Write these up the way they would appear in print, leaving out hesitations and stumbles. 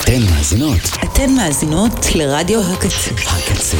אתן מאזינות. אתן מאזינות לרדיו הקצה. הקצה.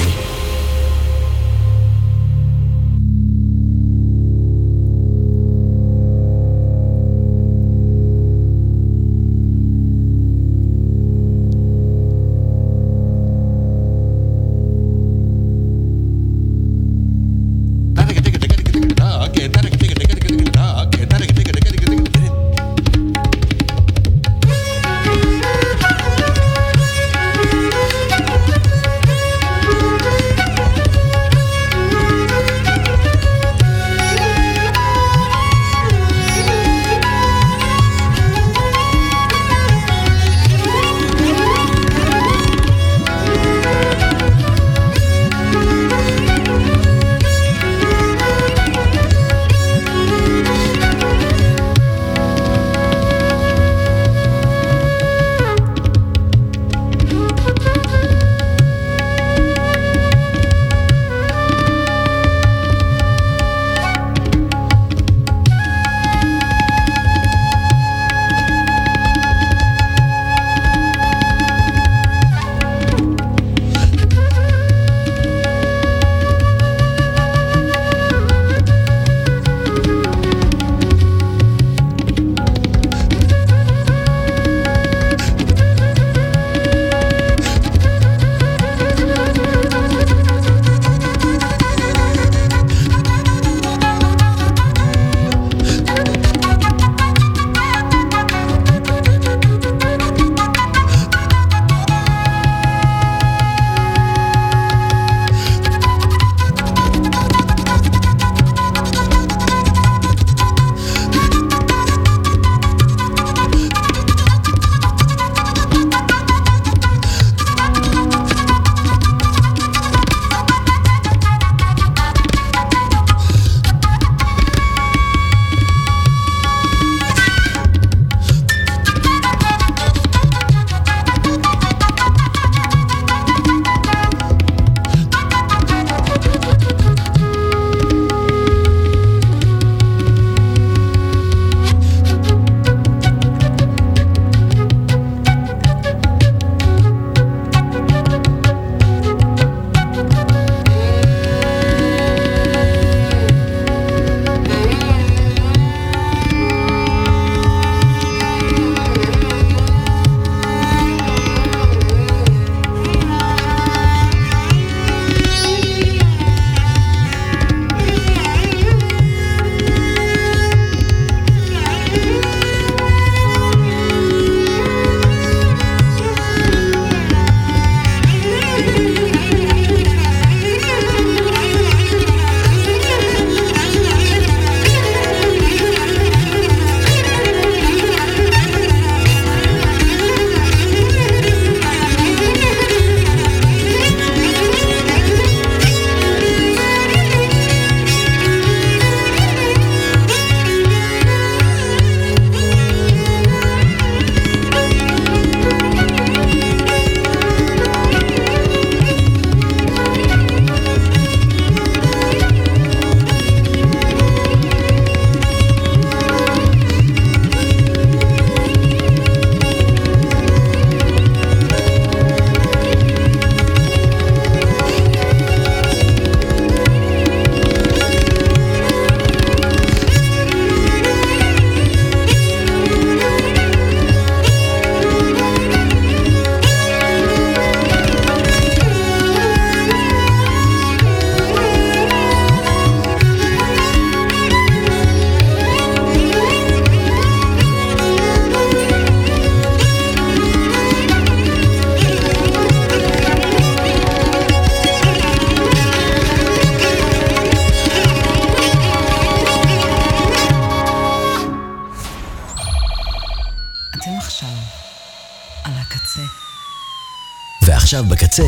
עכשיו בקצה,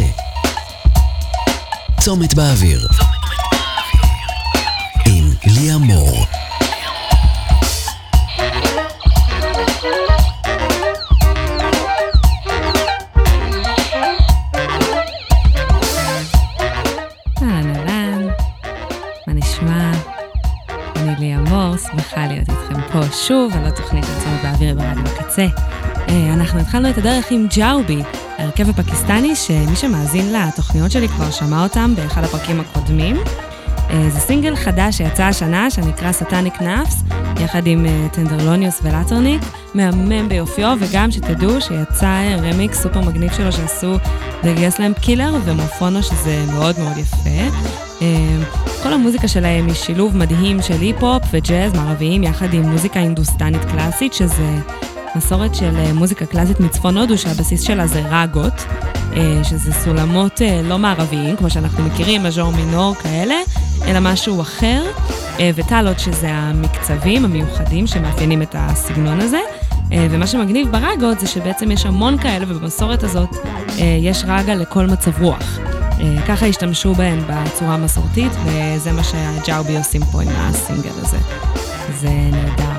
צומת באוויר עם ליה מור. אהלן, מה נשמע? אני ליה מור, שמחה להיות איתכם פה שוב על התוכנית של צומת באוויר ברדיו בקצה. אנחנו התחלנו את הדרך עם ג'אובי, הרכב הפקיסטני שמי שמאזין לתוכניות שלי כבר שמע אותם באחד הפרקים הקודמים. זה סינגל חדש שיצא השנה שנקרא סטניק נאפס, יחד עם טנדרלוניוס ולטרניק, מהמם ביופיו, וגם שתדעו שיצא רמיקס סופר מגניב שלו שעשו דגייס להם קילר ומופונו, שזה מאוד מאוד יפה. כל המוזיקה שלהם היא שילוב מדהים של היפ-הופ וג'אז מערביים יחד עם מוזיקה אינדוסטנית קלאסית, שזה מסורת של מוזיקה קלאסית מצפון הודו שהבסיס שלה זה רגות, שזה סולמות לא מערביים כמו שאנחנו מכירים, מז'ור מינור כאלה, אלא משהו אחר, וטלות שזה המקצבים המיוחדים שמאפיינים את הסגנון הזה, ומה שמגניב ברגות זה שבעצם יש המון כאלה, ובמסורת הזאת יש רגע לכל מצב רוח. ככה השתמשו בהן בצורה המסורתית, וזה מה שהג'אובי עושים פה עם הסינגל הזה. זה נהדר.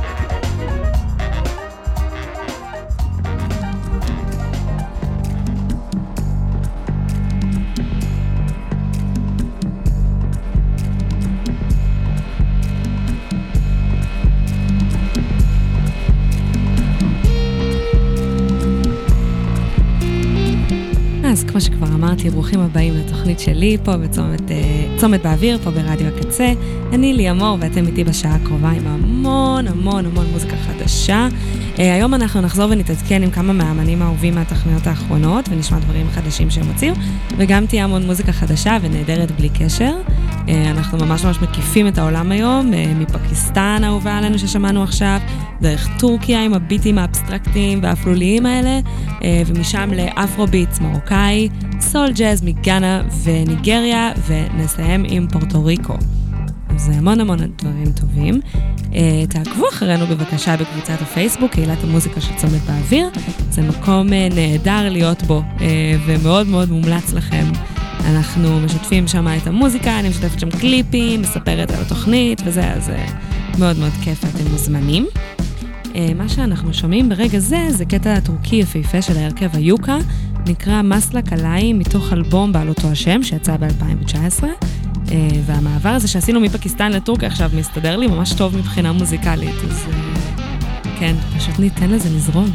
אז כמו שכבר אמרתי, ברוכים הבאים לתוכנית שלי פה בצומת באוויר, פה ברדיו הקצה. אני ליה מור ואתם איתי בשעה הקרובה עם המון המון המון מוזיקה חדשה. היום אנחנו נחזור ונתעדכן עם כמה מהאמנים האהובים מהתוכניות האחרונות, ונשמע דברים חדשים שהם הוציאו, וגם תהיה המון מוזיקה חדשה ונהדרת בלי קשר. אנחנו ממש מקיפים את העולם היום, מפקיסטן האהובה עלינו ששמענו עכשיו, דרך טורקיה עם הביטים האבסטרקטיים והאפלוליים האלה, ומשם לאפרוביטס מרוקאי, סול ג'אז מגאנה וניגריה, ונסיים עם פורטו ריקו. אז המון המון דברים טובים. תעקבו אחרינו בבקשה בקבוצת הפייסבוק, קהילת המוזיקה של צומת באוויר. זה מקום נהדר להיות בו, ומאוד מאוד מומלץ לכם. אנחנו משתפים שם את המוזיקה, אני משתפת שם קליפים, מספרת על התוכנית, וזה אז מאוד מאוד כיף, אתם מוזמנים. מה שאנחנו שומעים ברגע זה, זה קטע טורקי יפהפה של ההרכב היוקה, נקרא מסלק עליי, מתוך אלבום בעל אותו השם, שיצא ב-2019, והמעבר הזה שעשינו מפקיסטן לטורקיה עכשיו מסתדר לי ממש טוב מבחינה מוזיקלית, אז כן, פשוט ניתן לזה לזרום.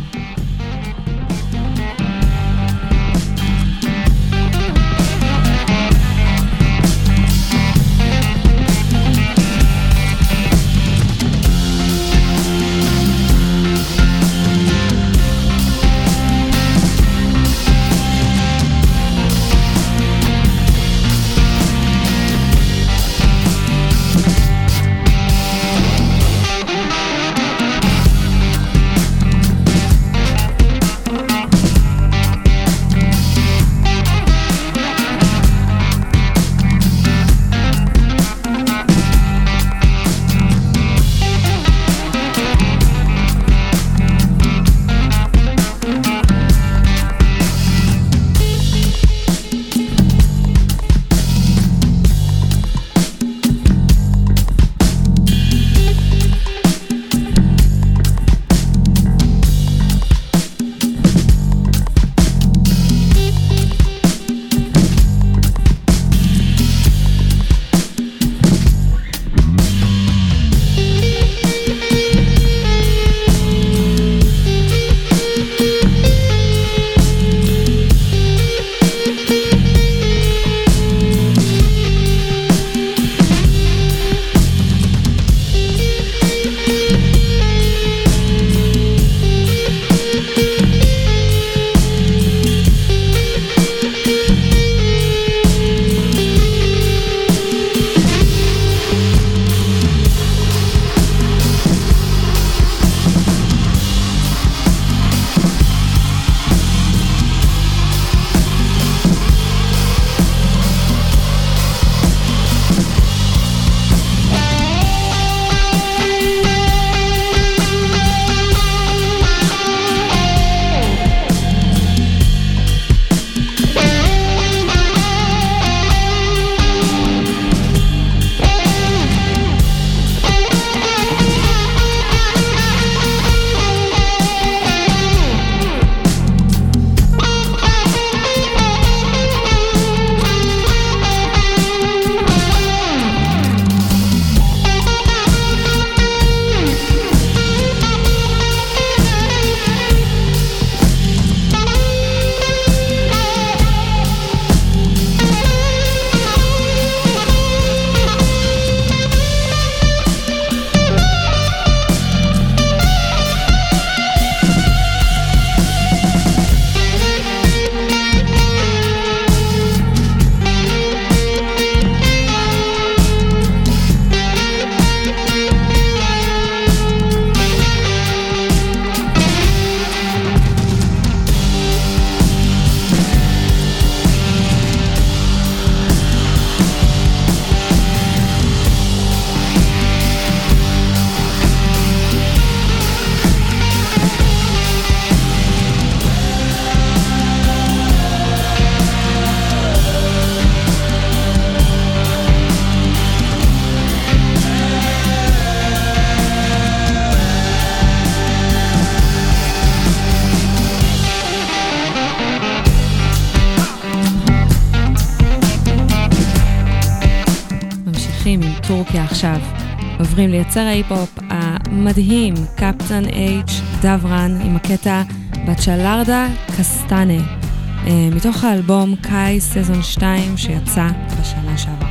טורקיה עכשיו. עוברים ליצר ההיפ-הופ המדהים, קפטן H דברן, עם הקטע בצ'לרדה קסטנה, מתוך האלבום קאי סזון 2 שיצא בשנה שעברה.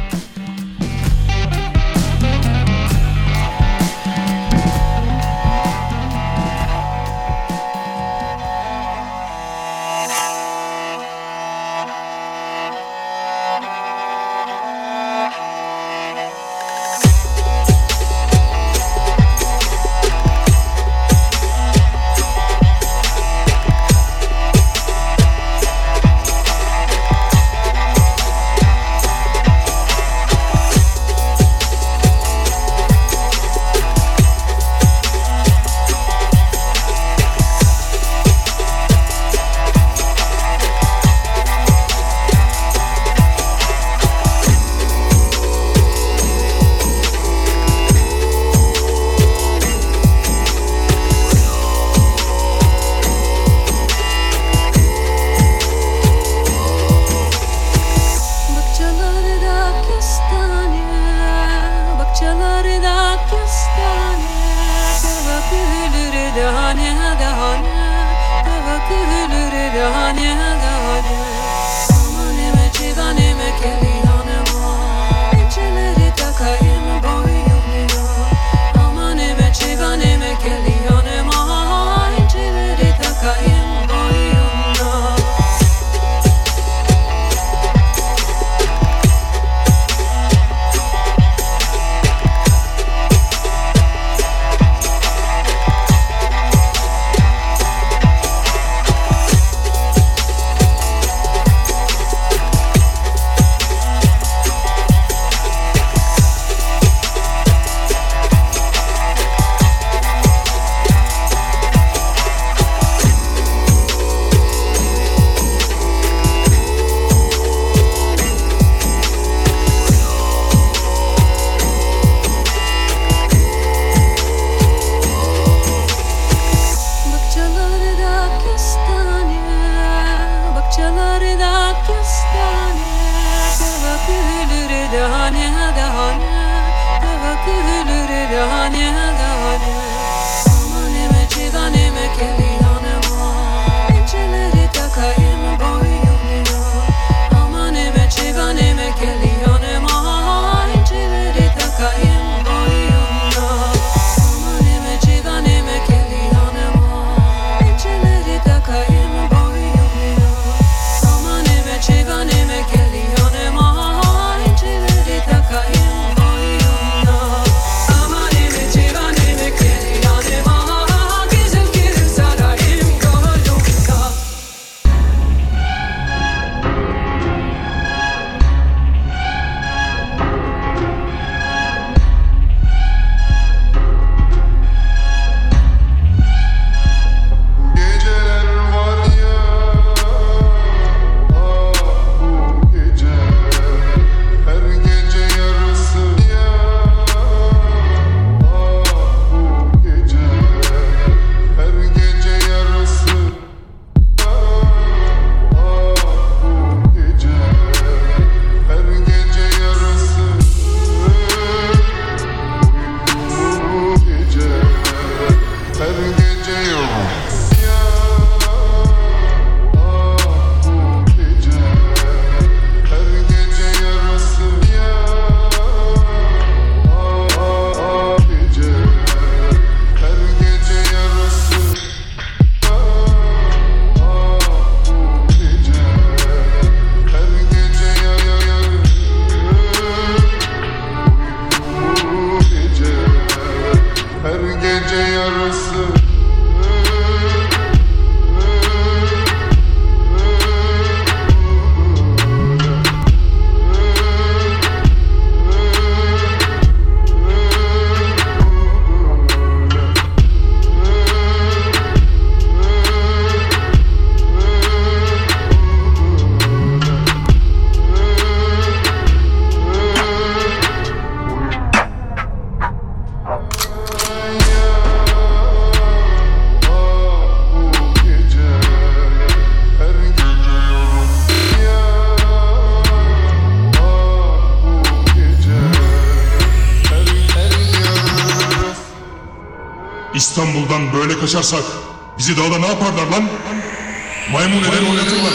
İstanbul'dan böyle kaçarsak bizi dağda ne yaparlar lan? Maymun eder oynatırlar.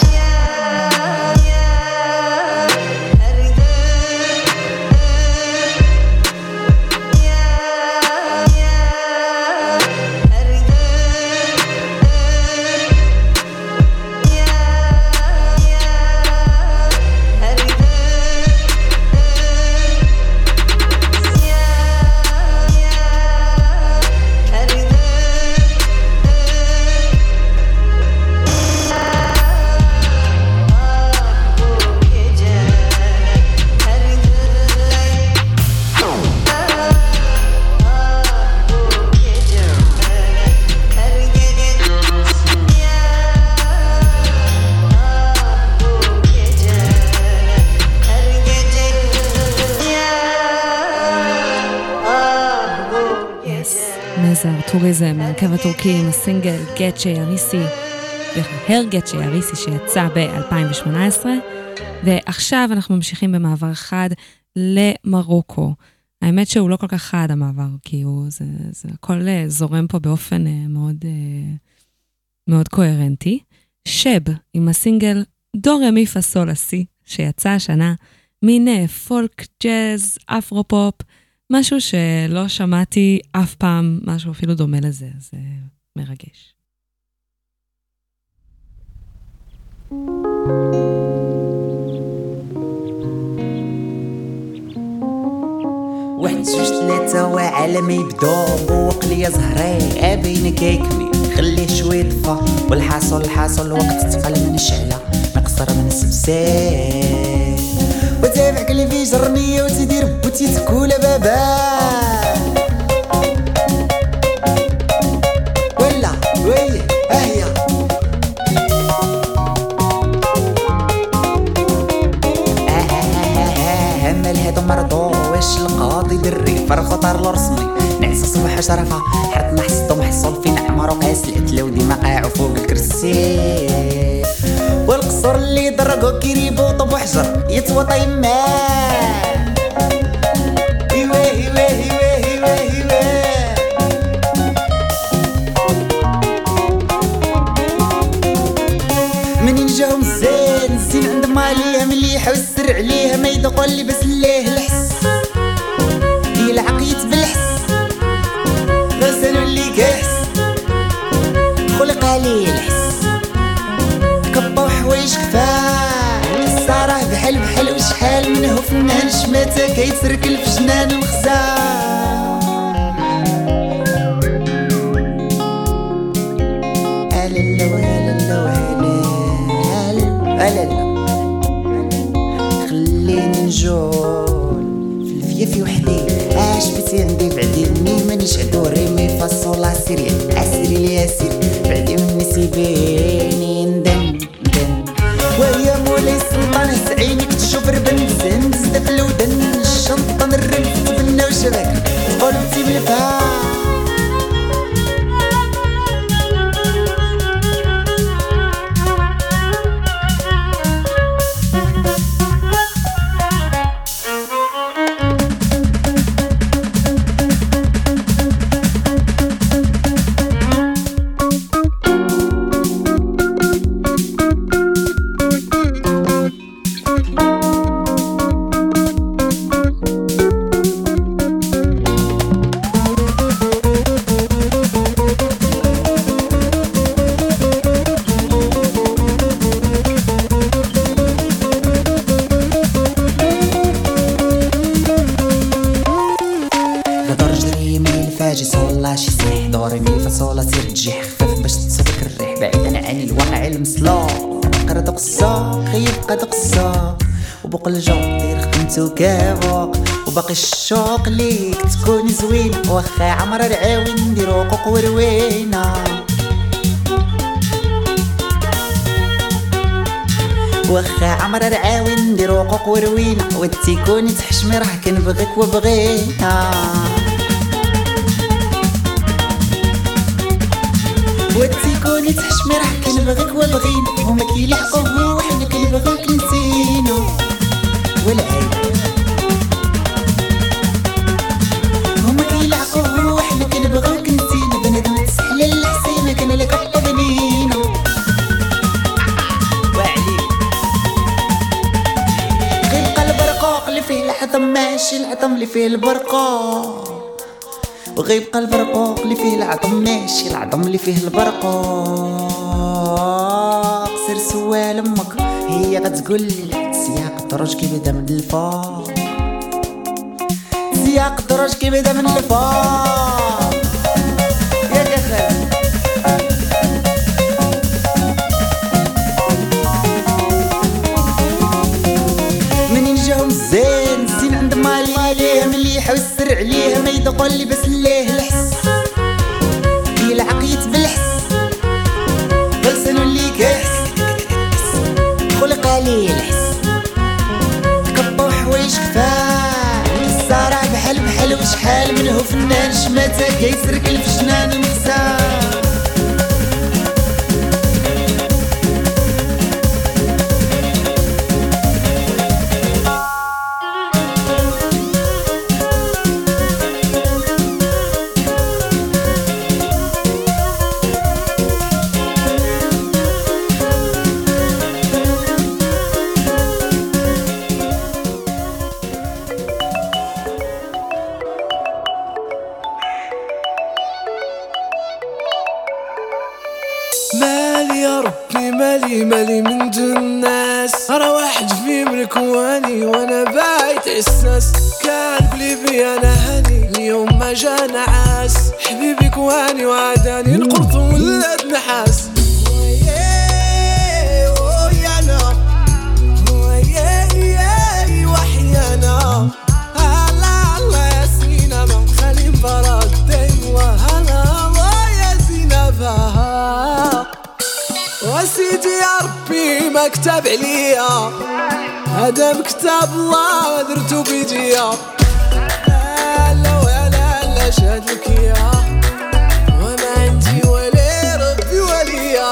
טוריזם, הרכב הטורקי עם הסינגל גצ'י אריסי, והר גצ'י אריסי שיצא ב-2018, ועכשיו אנחנו ממשיכים במעבר חד למרוקו. האמת שהוא לא כל כך חד המעבר, כי זה הכל זורם פה באופן מאוד, מאוד קוהרנטי. שב עם הסינגל דו רה מי פה סול לה סי, שיצא השנה, מין פולק, ג'אז, אפרו-פופ, משהו שלא שמעתי אף פעם, משהו אפילו דומה לזה, זה מרגש. واحد جوج ثلاثة وعالم يبدو بوق لي زهري ابيني كيكمي خليه شوي طفا والحاصل وقت تقل من الشعلة مقصر من السبسي وتابع كل في جرنية وتدير بوتي تكول بابا ولا وي هيا همال هادو مرضو واش القاضي دري فرفطار لرسمي نعس صبح شرفة حرت محصدو محصول في نعمر وقاس العتلة وديما قاعو فوق الكرسي والقصر اللي درقو كيريبو طب وحجر يتوطى يما ايوه ايوه ايوه ايوه ايوه منين جاهم الزين عند ماليها مليحة والسر عليها ما يدقوا اللي بس ليه الحس يلعق يتبلحس غسلوا اللي كيحس خلق عليه الحس كبا وحوايج كفاه الصراح بحال وشحال منه فنان شماته كيتركل في جنان الخزان ألالا خليني نجول في الفيافي وحدي عاش بيتي عندي بعدي مني مانيش عدوري مي فاصولا سيريا عسيري لي عسيري بعدي مني سيبيني ندن ويا مولاي السلطان عينيك تشوف ربن زند زدف الودن الشنطة نرمت بنا وشبك قلبتي بالفا وبقى الجو دير خدمتو كابو وباقي الشوق ليك تكوني زوين واخا عمر العاوين نديرو قوق وروينة واخا عمر العاوين نديرو قوق وروينة وتيكوني تحشمي راه كنبغيك وبغينا وتيكوني تحشمي راه كنبغيك وبغينا هما كيلحقوه وحنا كنبغيك نسينا والعيب هما كيلعقوه وحنا كنبغيوك نسينا ماشي العظم اللي فيه البرقة، وغيبقى البرقوق اللي فيه العظم ماشي العظم اللي فيه البرقوق. سير سوال امك هي غتقول لك سياق الدرج كيبدا من الفوق، سياق الدرج كيبدا من الفوق. ياك يا خالد منين جاهم الزين الزين عند مالي عليه مليح والسر عليه ما يدقوا اللي بس ليه الحس يلعقيت بالحس غلسنو اللي كيحس خلق عليه الحس كبو حوايج كفاه الصراع بحال وشحال منه فنان شماته كيسركل في جنان المكسار. مالي يا ربي مالي من دون الناس، راه واحد في مركواني وانا بايت اساس. كان قلبي انا هاني اليوم ما جا نعاس، حبيبي كواني وعداني نقرط ولاد نحاس. وحيانا هلا الله يا سينا ما نخلي مبارد دايما هلا الله يا زينبها. وسيدي يا ربي ما كتب عليا هذا بكتاب الله درتو بيديا. لا ولا لا شهدلك يا وما عندي ولا ربي وليا.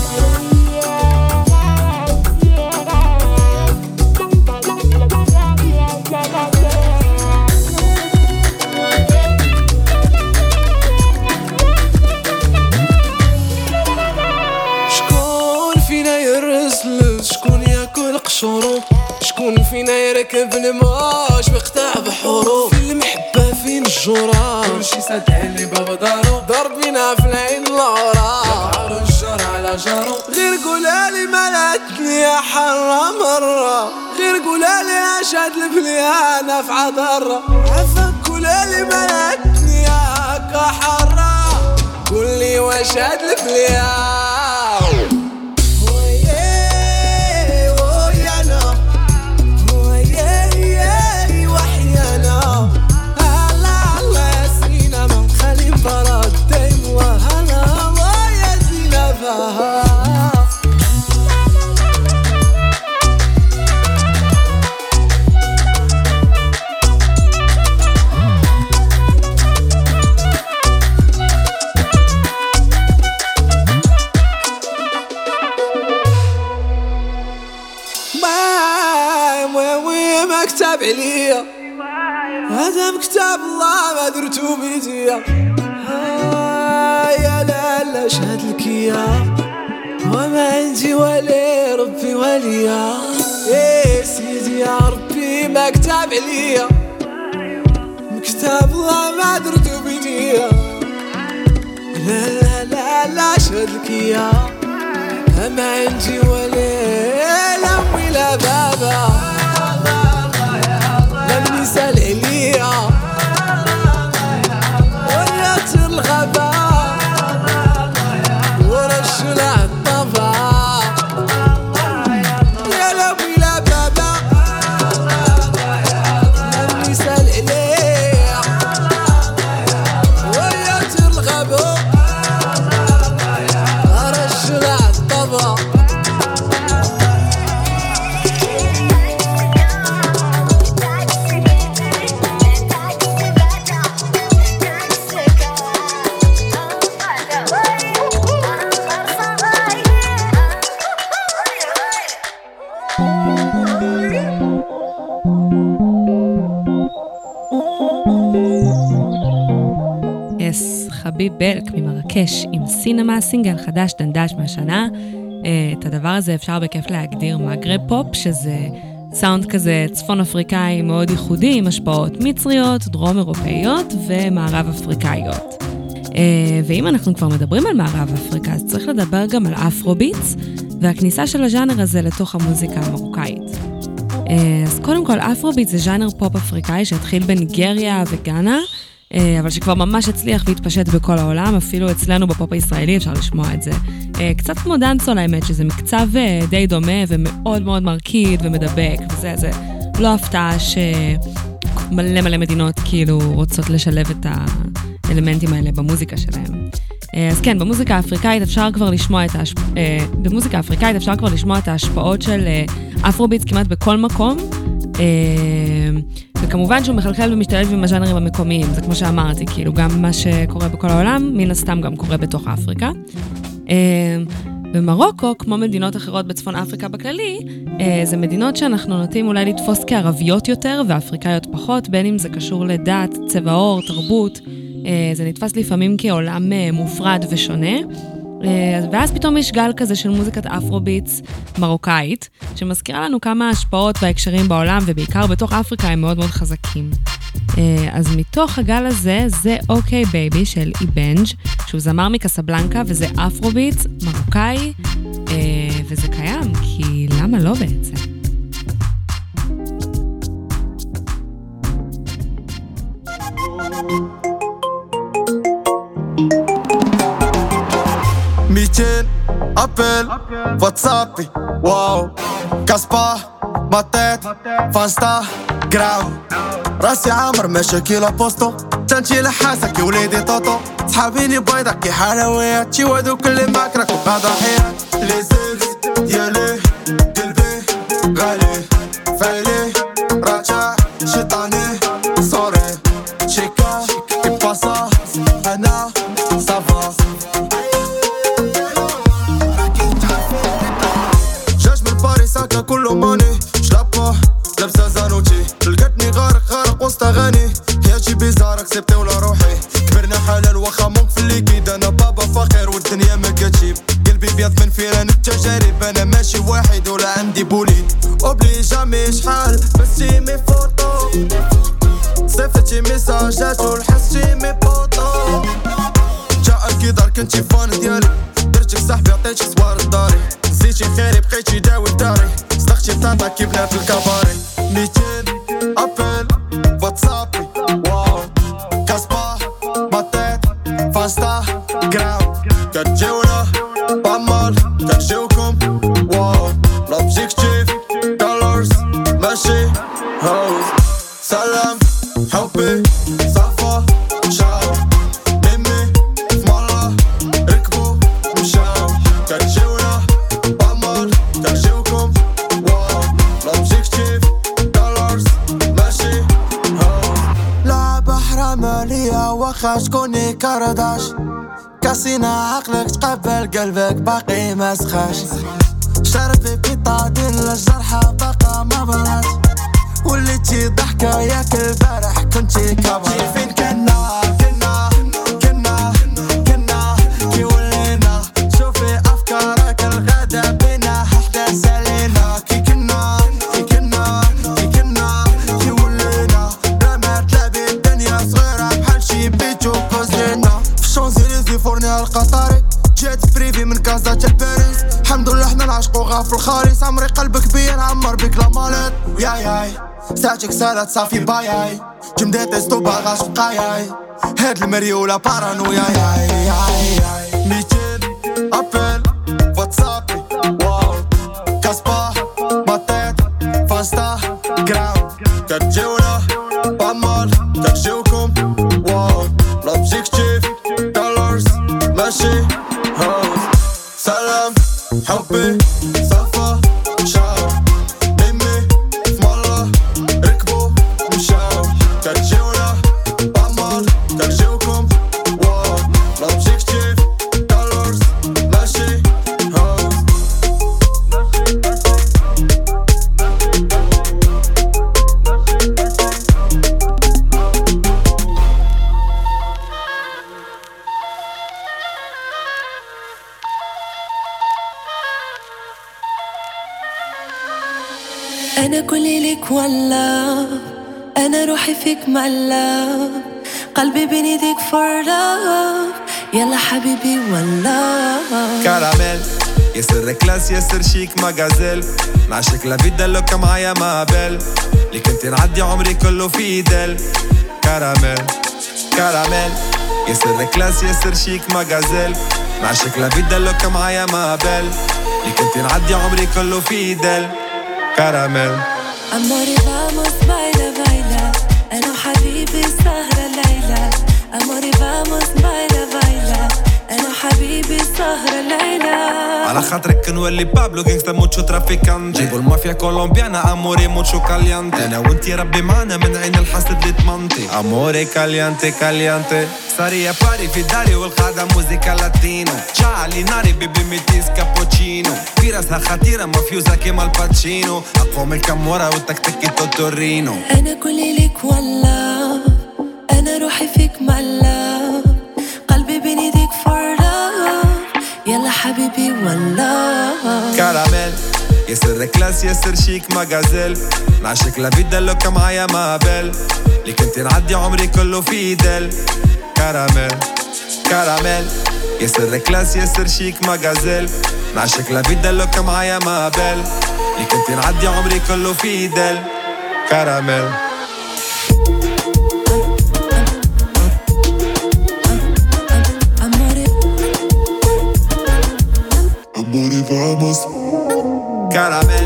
شكون ياكل قشورو، شكون فينا يركب الماش بقطع بحورو. في المحبة فين الجورة كلشي ساد علي بابا دارو، ضربينا في العين لورا يقعرو الجار على جارو. غير قولالي ملاتني يا حرة مرة، غير قولالي عشاد البليانة في عذرة. عفاك قولالي ملاتني يا هكا حرة، قولي وشاد البليانة. كتاب عليا هذا بكتاب الله ما درتو بيديا. يا لا شهد لك يا وما عندي ولا ربي وليا. يا سيدي يا ربي ما كتاب عليا كتاب الله ما درتو بيديا. لا شهد لك يا ما عندي ولا امي لا بابا لم يسال عليا وريت الغابة ورشل الطبع. يا لبي لا بابا لم يسال عليا وريت الغابة ورشل الطبع. חביב בלק ממרקש עם סינמה, סינגל חדש דנדש מהשנה. את הדבר הזה אפשר בכיף להגדיר מגרב פופ, שזה סאונד כזה צפון אפריקאי מאוד ייחודי, עם השפעות מצריות, דרום אירופאיות ומערב אפריקאיות. ואם אנחנו כבר מדברים על מערב אפריקה, אז צריך לדבר גם על אפרוביטס, והכניסה של הז'אנר הזה לתוך המוזיקה המרוקאית. אז קודם כל, אפרוביטס זה ז'אנר פופ אפריקאי שהתחיל בניגריה וגאנה, אבל שכבר ממש הצליח והתפשט בכל העולם, אפילו אצלנו בפופ הישראלי אפשר לשמוע את זה. קצת כמו דאנסול האמת, שזה מקצב די דומה ומאוד מאוד מרקיד ומדבק, וזה לא הפתעה שמלא מדינות כאילו רוצות לשלב את האלמנטים האלה במוזיקה שלהם. אז כן, במוזיקה האפריקאית אפשר כבר לשמוע את ההשפעות של אפרוביטס כמעט בכל מקום, וכמובן שהוא מחלחל ומשתלב עם הז'אנרים המקומיים, זה כמו שאמרתי, כאילו גם מה שקורה בכל העולם, מן הסתם גם קורה בתוך אפריקה. במרוקו, כמו מדינות אחרות בצפון אפריקה בכללי, זה מדינות שאנחנו נוטים אולי לתפוס כערביות יותר ואפריקאיות פחות, בין אם זה קשור לדת, צבע עור, תרבות, זה נתפס לפעמים כעולם מופרד ושונה, ואז פתאום יש גל כזה של מוזיקת אפרוביטס מרוקאית, שמזכירה לנו כמה השפעות והקשרים בעולם, ובעיקר בתוך אפריקה הם מאוד מאוד חזקים. אז מתוך הגל הזה, זה אוקיי בייבי של איבנג', שהוא זמר מקסבלנקה, וזה אפרוביטס מרוקאי, וזה קיים, כי למה לא בעצם? ميتين ابل واتسابي واو كاسبا ماتيت فانستا جراو راسي عامر مشاكل بوستو تنتي لحاسك يا وليدي طوطو صحابيني بيضا كي حلويات شي وادو كل معاك راكو بعد حيات لي زيكس ديالي قلبي غالي فايلي راجع شيطاني صوري شيكا كيباسا انا صافا كله ماني شلابا لابسه زانوتي لقيتني غارق وسط اغاني هيجي بيزارك سبتي ولا روحي كبرنا حلال واخا مونك في الليكيد انا بابا فقير والدنيا ما كتجيب قلبي بيض من فيران التجارب انا ماشي واحد ولا عندي بوليد اوبلي جامي شحال بس مي فوتو صيفتي ميساجات والحسي مي بوطو جاء كي دار كنتي فان ديالي درتك صاحبي عطيتك صوار الداري نسيتي خيري بقيتي داوي داري صدقتي بطاطا كي بنات الكباري 200 ابل واتسابي واو كاسبا ماتيت فانستا جراو كتجيونا بامال كتجيوكم واو لوبجيكتيف دولارز ماشي هاوس سلام حبي صفا شاو ميمي فمالا ركبو مشاو كتجيونا بامال كتجيوكم واو لوبجيكتيف دولارز ماشي هاوس لعبة حرامالية واخا شكوني كارداش كاسينا عقلك تقبل قلبك باقي ما سخاش شربي بيطادين للجرحى باقا ما براش وليتي ضحكة ياك البارح كنتي كبر فين كنا كي ولينا شوفي أفكارك الغدا بينا حتى سالينا كي كنا كي ولينا داما تلابي الدنيا صغيرة بحال شي بيتو كوزينا في شونزيليزي فورني القطاري جيت بريفي من كازا تا باريس الحمد لله حنا نعشقو غا في الخالص عمري قلبك بيا نعمر بك لا مالت ياي ساعتك سالت صافي باياي جمدات استو باغاش بقاياي هاد المريولة بارانويا ياي 200 ابل واتسابي واو كاسبا ماتيت فانستا جراو كتجيونا بامال كتجيوكم واو لوبجيكتيف دولارز ماشي هاوس سلام حبي صفا شاو ميمي فمالا ركبو مشاو كتجيونا بامال كتجيوكم واو لوبجيكتيف دولارز ماشي هاوس أنا كلي لك ولا أنا روحي فيك معلا قلبي بين يديك for love يلا حبيبي ولا كراميل يسر كلاس يسر شيك ماجازيل نعشق لفيدا لو كان معايا مابل اللي كنت نعدي عمري كله في دل كراميل كراميل يسر كلاس يسر شيك ماجازيل نعشق لفيدا لو كان معايا مابل اللي كنت نعدي عمري كله في دل كراميل أموري vamos baila baila أنا وحبيبي سهرة ليلى أموري vamos baila baila أنا وحبيبي سهرة ليلى على خاطرك نولي بابلو جينغستا موتشو ترافيكانت جيبوا المافيا كولومبيانا أموري موتشو كاليانتي أنا وانتي ربي معنا من عين الحسد اللي تمنتي أموري كاليانتي كاليانتي سارية باري في داري والقاعدة موزيكا لاتينو شعلي ناري بيبي ميتيس كابوتشينو في راسها خطيرة مافيوزا كيما الباتشينو أقوم الكامورا والتكتكي توتورينو أنا كلي لك ولا أنا روحي فيك معلا قلبي بين يديك for love يلا حبيبي ولا كراميل يسر كلاس يسر شيك ماجازيل نعشق لفيدا لو كان معايا مابل اللي كنت نعدي عمري كله في دل كراميل كراميل يسر كلاس يسر شيك ماجازيل نعشق لفيدا لو كان معايا مابل اللي كنت نعدي عمري كله في دل كراميل Amore vamos كراميل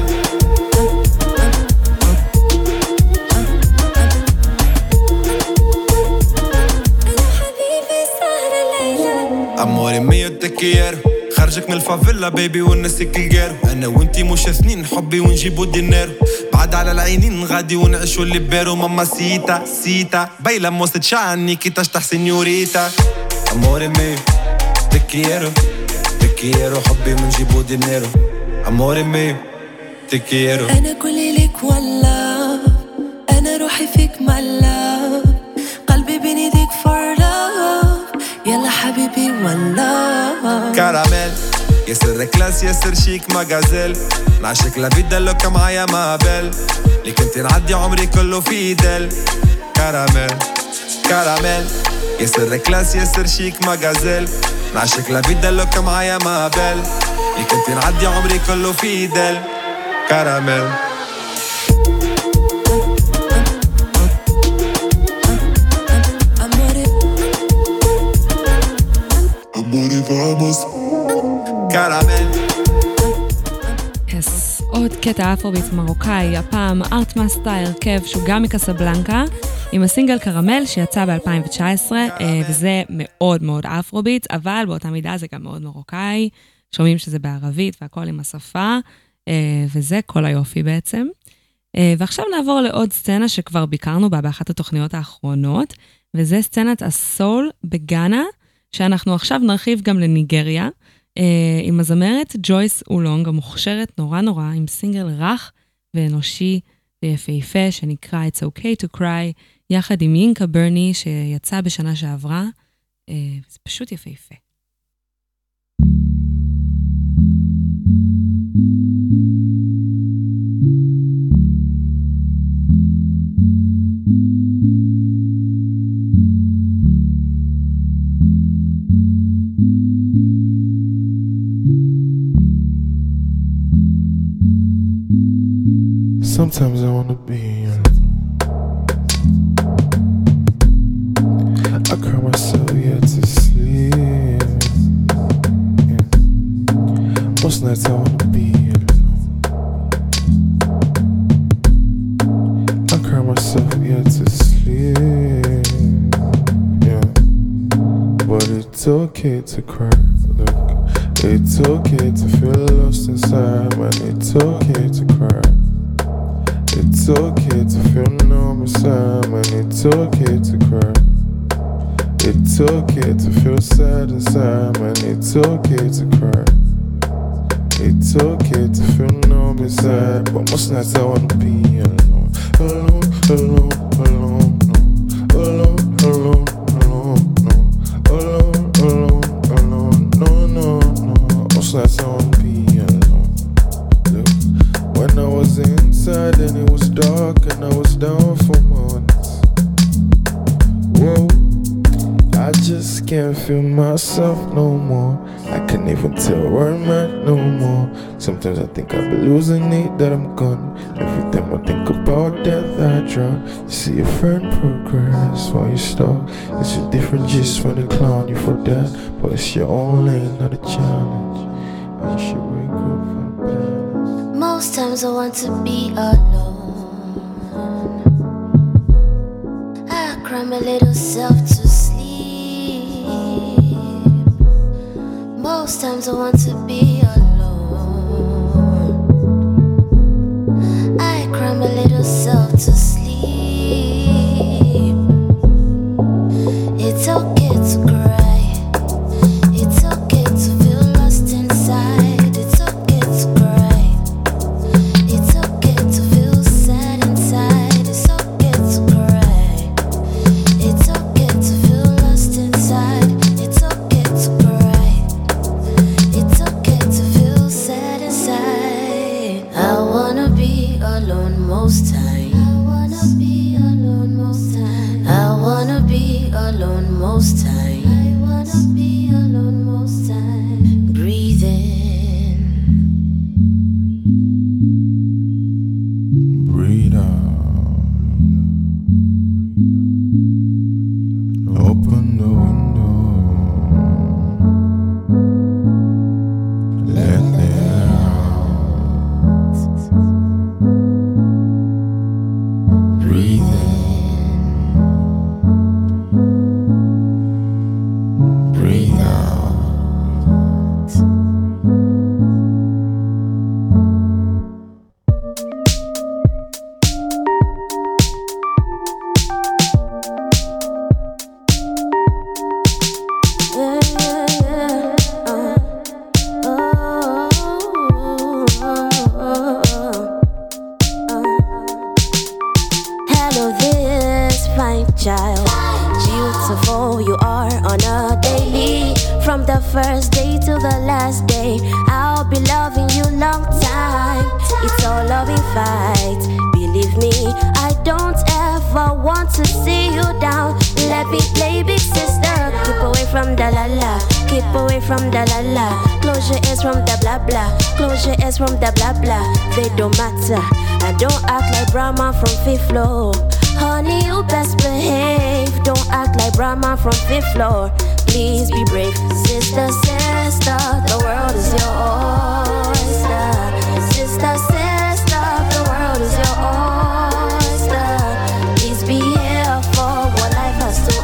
أموري ميو تكير خرجك من الفافيلا بيبي ونسيك الجير أنا وانتي مش سنين حبي ونجيبو دينير بعد على العينين غادي ونعيشو اللي بيرو ماما سيتا سيتا بايلا موست شعني كي تشتح سينيوريتا أموري ميو تكيرو تكيرو حبي ونجيبو دينيرو أموري ميو تكيرو أنا كلي لك ولا أنا روحي فيك معلا قلبي بين يديك for love يلا حبيبي ولا كراميل يسر كلاس يسر شيك ماجازيل نعشق لفيدا لو كان معايا مابل اللي كنت نعدي عمري كله في دل كراميل كراميل يسر كلاس يسر شيك ماجازيل نعشق لفيدا لو كان معايا مابل اللي كنت نعدي عمري كله في دل كراميل Amore vamos كراميل יס, עוד קטע אפרוביט מרוקאי, הפעם ארטמאסטה, הרכב שהוא גם מקסבלנקה, עם הסינגל קרמל שיצא ב-2019, וזה מאוד מאוד אפרוביט, אבל באותה מידה זה גם מאוד מרוקאי, שומעים שזה בערבית והכל עם השפה, וזה כל היופי בעצם. ועכשיו נעבור לעוד סצנה שכבר ביקרנו בה באחת התוכניות האחרונות, וזה סצנת הסול בגאנה, שאנחנו עכשיו נרחיב גם לניגריה, עם הזמרת ג'ויס אולונג המוכשרת נורא נורא, עם סינגל רך ואנושי ויפהפה שנקרא It's Okay to Cry, יחד עם יינקה ברני שיצא בשנה שעברה, זה פשוט יפהפה. Sometimes I wanna be alone. I cry myself yet to sleep. Yeah. Most nights I wanna be alone. I cry myself yet to sleep. Yeah. But it's okay to cry. Look, it's okay to feel lost inside, man. It's okay to cry. It's okay to feel numb inside, man. It's okay to cry. It's okay to feel sad inside, man. It's okay to cry. It's okay to feel numb inside, but most nights I wanna be alone, alone, alone, alone, alone, alone, alone, alone, alone, alone, no, no, no. Most nights I wanna be alone. Look, when I was inside the dark and I was down for months. Whoa, I just can't feel myself no more. I can't even tell where I'm at no more. Sometimes I think I'll be losing it, that I'm gone. Every time I think about death, I drown. You see a friend progress while you stop. It's a different gist when they clown you for that. But it's your own lane, not a challenge. And you should wake up from balance. Most times I want to be alone. I cry my little self to sleep. Most times I want to be alone. I cry my little self to sleep. It's okay to cry. It's okay to feel lost inside. It's okay to cry. It's okay to feel sad inside. It's okay to cry. It's okay to feel lost inside. It's okay to cry. It's okay to feel sad inside. I wanna be alone most time. I wanna be alone most time. I wanna be alone most time. I wanna be alone most time. Breathe in. Breathe out. Open the window. Let it out. Breathe in. Breathe out. Hello, this fine child. Beautiful you are on a daily. From the first day to the last day, I'll be loving you long time. It's all loving fight. Believe me, I don't ever want to see you down. Let me play big sister. Keep away from the la la. Keep away from the la la. Close your ears from the blah blah. Close your ears from the blah blah. They don't matter. I don't act like Brahma from fifth floor. Honey, you best behave. Don't act like Brahma from fifth floor. Please be brave. Sister, sister, the world is your oyster. Sister, sister, the world is your oyster. Please be here for what life has to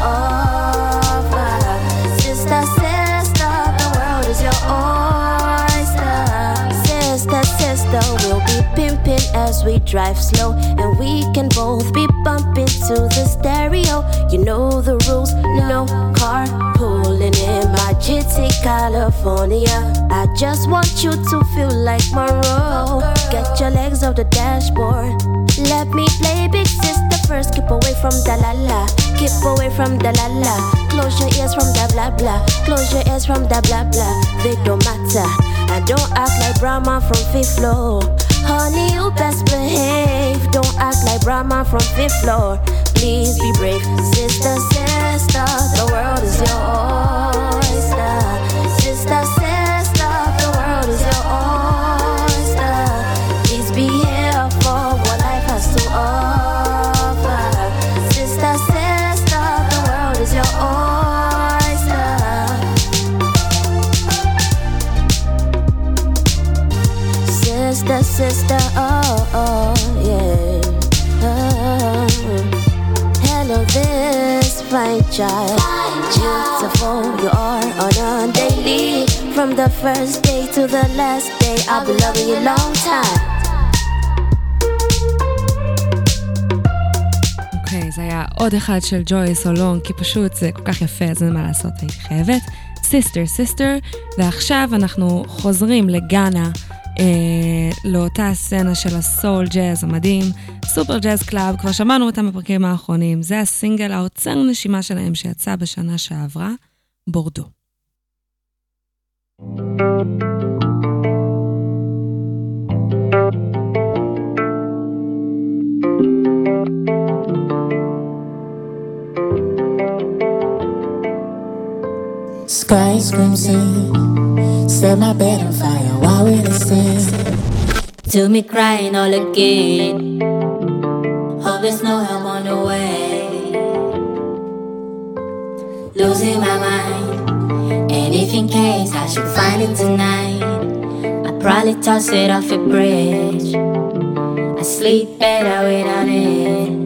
offer. Sister, sister, the world is your oyster. Sister, sister, we'll be pimping as we drive slow, and we can both be bumping to the stereo. You know the rules, no carpooling in my GT California. I just want you to feel like Monroe. Get your legs off the dashboard. Let me play big sister first. Keep away from the la la. Keep away from the la la. Close your ears from the blah blah. Close your ears from the blah blah. They don't matter. I don't act like Brahma from fifth floor. Honey, you best behave. Don't act like Brahma from fifth floor. Please be brave. Sister, sister, the world is your oyster. Sister, sister, the world is your oyster. Please be here for what life has to offer. Sister, sister, the world is your oyster. Sister, sister, oh, yeah. Hello, this fine child. Beautiful you are on a daily. From the first day to the last day, I'll be loving you long time. אוקיי, זה היה עוד אחד של ג'וי סולון, כי פשוט זה כל כך יפה, אז אין מה לעשות, הייתי חייבת. סיסטר, סיסטר, ועכשיו אנחנו חוזרים לגאנה, לאותה סצנה של הסול ג'אז המדהים, סופר ג'אז קלאב, כבר שמענו אותם בפרקים האחרונים, זה הסינגל העוצר נשימה שלהם שיצא בשנה שעברה, בורדו. Cry, scream, sing. Set my bed on fire while we listen. To me crying all again. Hope there's no help on the way. Losing my mind. And if in case I should find it tonight, I'd probably toss it off a bridge. I sleep better without it.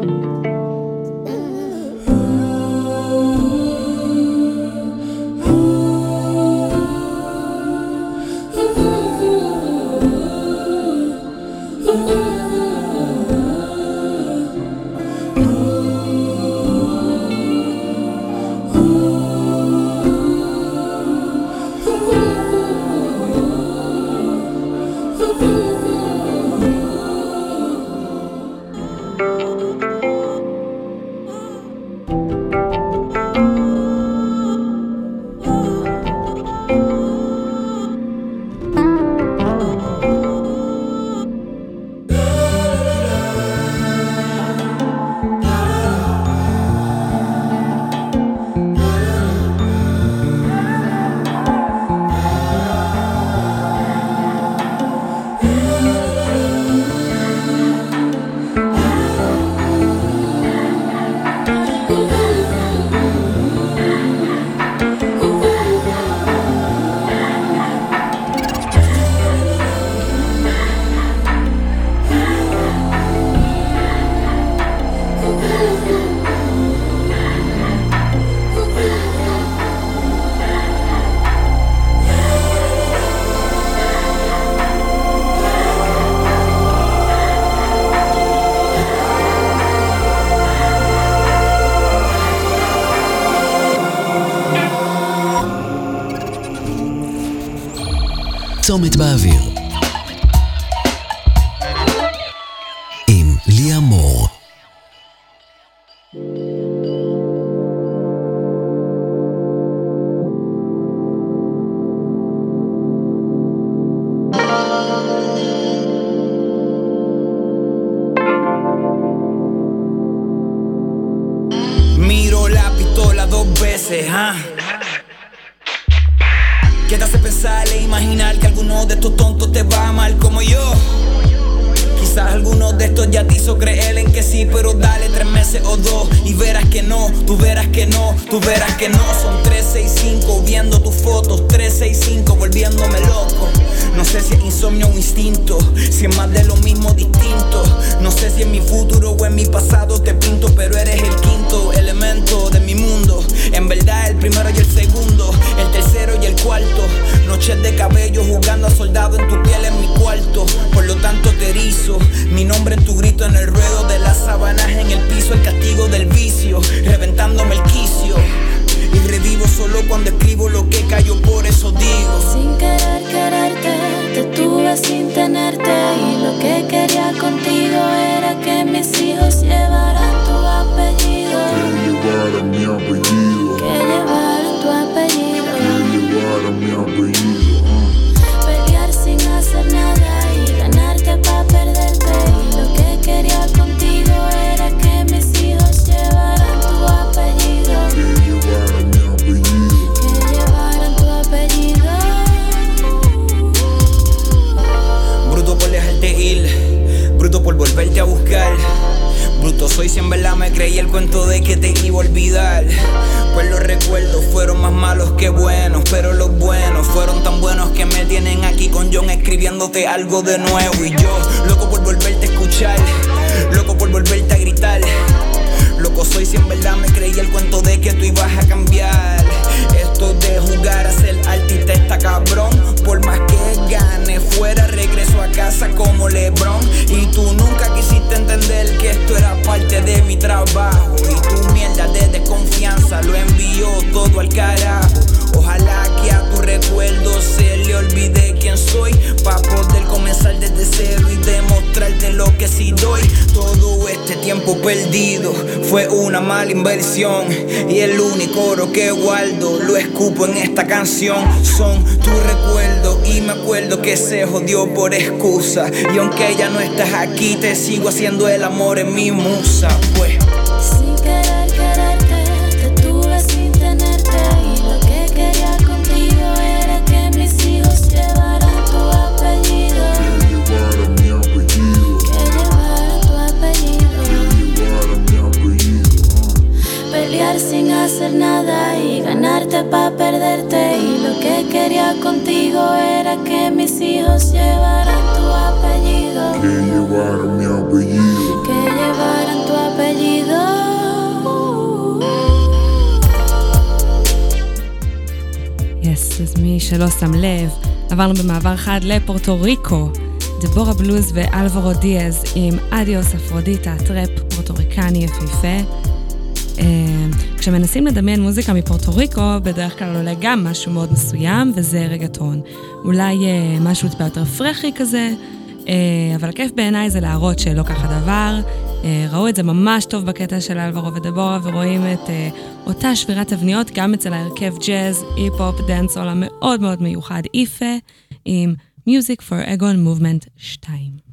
צומת באוויר עם ליה מור. Miro la pistola 2 veces, ¿Qué te hace pensar e imaginar que alguno de estos tontos te va mal como yo? Quizás alguno de estos ya te hizo creer en que sí, pero dale 3 meses o 2 y verás que no, tú verás que no, tú verás que no. Son 365 viendo tus fotos, 365 volviéndome loco. No sé si es insomnio o instinto, si es más de lo mismo distinto. No sé si en mi futuro o en mi pasado te pinto, pero eres el quinto elemento de mi mundo. En verdad el primero y el segundo, el tercero y el cuarto. Noches de cabello jugando a soldado en tu piel en mi cuarto. Por lo tanto te erizo, mi nombre en tu grito en el ruedo de las sábanas en el piso, el castigo del vicio, reventándome el quicio. Y revivo solo cuando escribo lo que cayó, por eso digo. Sin querer quererte, te tuve sin tenerte. Y lo que quería contigo era que mis hijos llevaran tu apellido. Que llevaran mi apellido. Que llevaran tu apellido. Que llevaran mi apellido. Pelear sin hacer nada y ganarte pa' perderte. Y lo que quería contigo era que mis hijos llevaran tu apellido. Que llevaran mi apellido. Que llevaran tu apellido. Bruto por dejarte ir, bruto por volverte a buscar. Bruto soy si en verdad me creí el cuento de que te iba a olvidar. Pues los recuerdos fueron más malos que buenos, pero los buenos fueron tan buenos que me tienen aquí con John escribiéndote algo de nuevo. Y yo, loco por volverte a escuchar, loco por volverte a gritar. Loco soy si en verdad me creí el cuento de que tú ibas a cambiar. Esto de jugar a ser artista está cabrón. Por más que gane fuera, regreso a casa como LeBron. Y tú nunca quisiste entender que esto era parte de mi trabajo. Y tu mierda de desconfianza lo envió todo al carajo. Ojalá que a tu recuerdo se le olvide quién soy, pa' poder comenzar desde cero y demostrarte lo que sí doy. Todo este tiempo perdido fue una mala inversión, y el único oro que guardo lo escupo en esta canción. Son tus recuerdos y me acuerdo que se jodió por excusa. Y aunque ya no estás aquí, te sigo haciendo el amor en mi musa, pues. Sin querer quererte, te tuve sin tenerte. Y lo que quería todos llevarán tu apellido. Que llevaran mi apellido. Que llevarán tu apellido. אז מי שלא שם לב, עברנו במעבר חד לפורטו ריקו, דבורה בלוז ואלברו דיאז עם אדיוס אפרודיטה, טראפ פורטוריקני יפהפה. כשמנסים לדמיין מוזיקה מפורטו ריקו, בדרך כלל עולה גם משהו מאוד מסוים, וזה רגטון. אולי משהו טיפה יותר פרחי כזה, אבל הכיף בעיניי זה להראות שלא ככה דבר. ראו את זה ממש טוב בקטע של אלברו ודבורה, ורואים את אותה שבירת תבניות גם אצל ההרכב ג'אז, היפ-הופ, דנסול המאוד מאוד מיוחד איפה, עם Music for Egon Movement 2.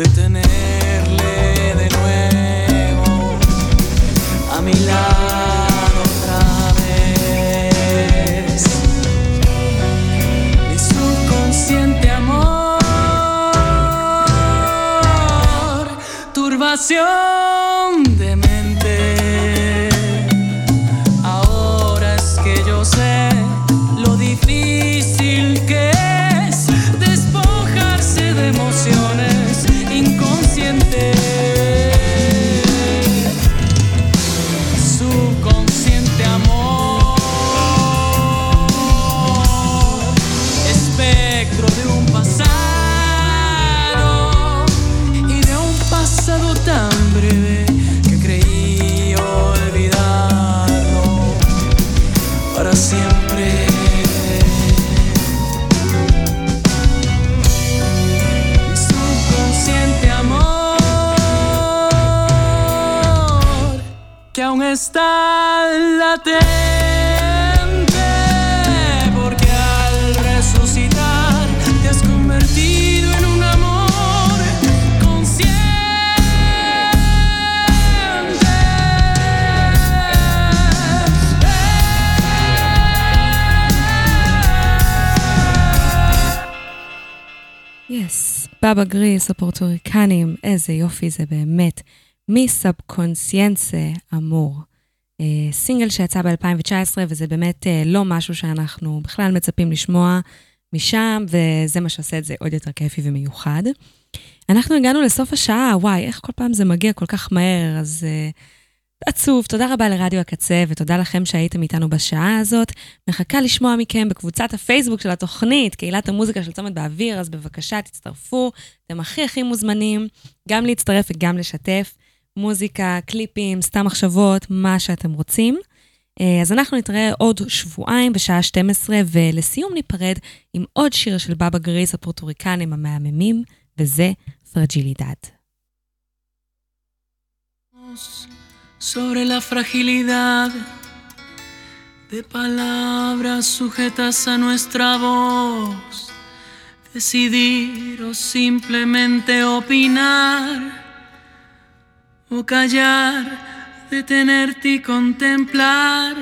de tenerle de nuevo a mi lado otra vez. Mi subconsciente amor, turbación de mente. Ahora es que yo sé lo difícil que es despojarse de emociones inconscientes. Subconsciente amor, espectro de un pasado y de un pasado tan breve que creí olvidarlo para siempre. Mi subconsciente amor, que aún está latente, porque al resucitar te has convertido en un amor consciente. Yes, בבא גריס, הפורטוריקנים, איזה יופי זה באמת. מסאבקונסיינסה אמור. סינגל שיצא ב-2019, וזה באמת לא משהו שאנחנו בכלל מצפים לשמוע משם, וזה מה שעושה את זה עוד יותר כיפי ומיוחד. אנחנו הגענו לסוף השעה, וואי, איך כל פעם זה מגיע כל כך מהר, אז עצוב. תודה רבה לרדיו הקצה, ותודה לכם שהייתם איתנו בשעה הזאת. מחכה לשמוע מכם בקבוצת הפייסבוק של התוכנית, קהילת המוזיקה של צומת באוויר, אז בבקשה תצטרפו, אתם הכי מוזמנים, גם להצטרף וגם לשתף. מוזיקה, קליפים, סתם מחשבות, מה שאתם רוצים. אז אנחנו נתראה עוד שבועיים בשעה 12, ולסיום ניפרד עם עוד שיר של בבא גריס, הפורטוריקנים המהממים, וזה פרג'ילידד. Sobre la fragilidad de palabras sujetas a nuestra voz, decidir o simplemente opinar, o callar, detenerte y contemplar.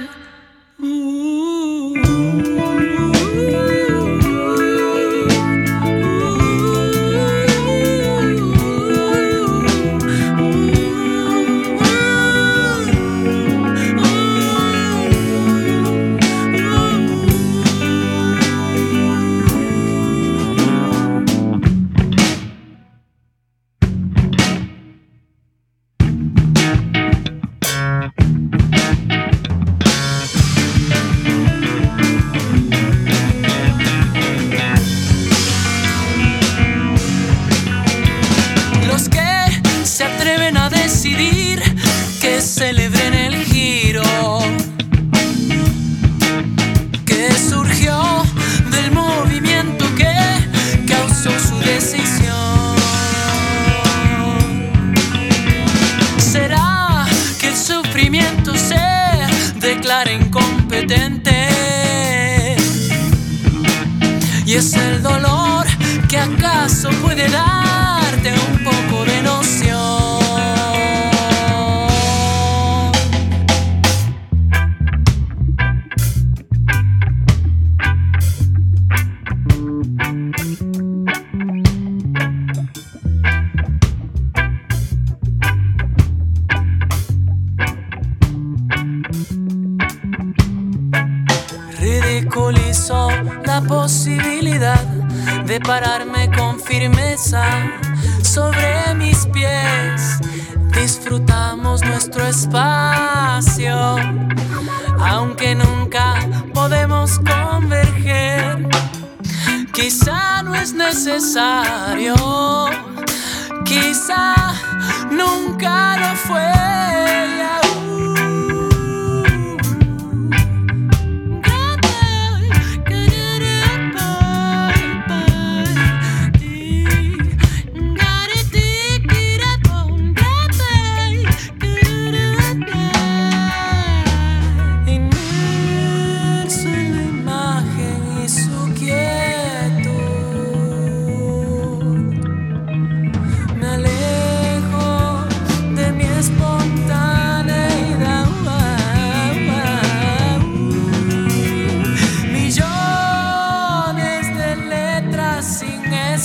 Que celebren el giro que surgió del movimiento que causó su decisión. ¿Será que el sufrimiento se declara incompetente? Y es el dolor que acaso puede darte un poco de noción. Ridiculizo la posibilidad de pararme con firmeza sobre mis pies. Disfrutamos nuestro espacio, aunque nunca podemos converger. Quizá no es necesario, quizá nunca lo fue.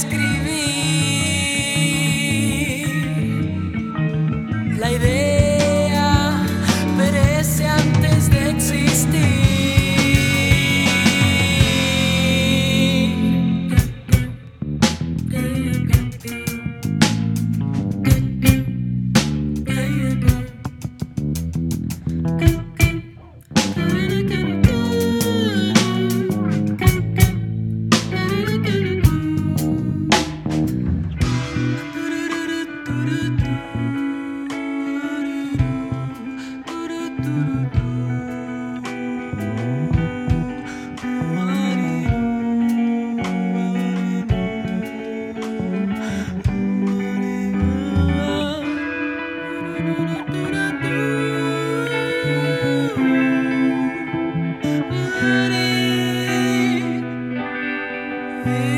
escribir. La idea perece antes de existir. Yeah.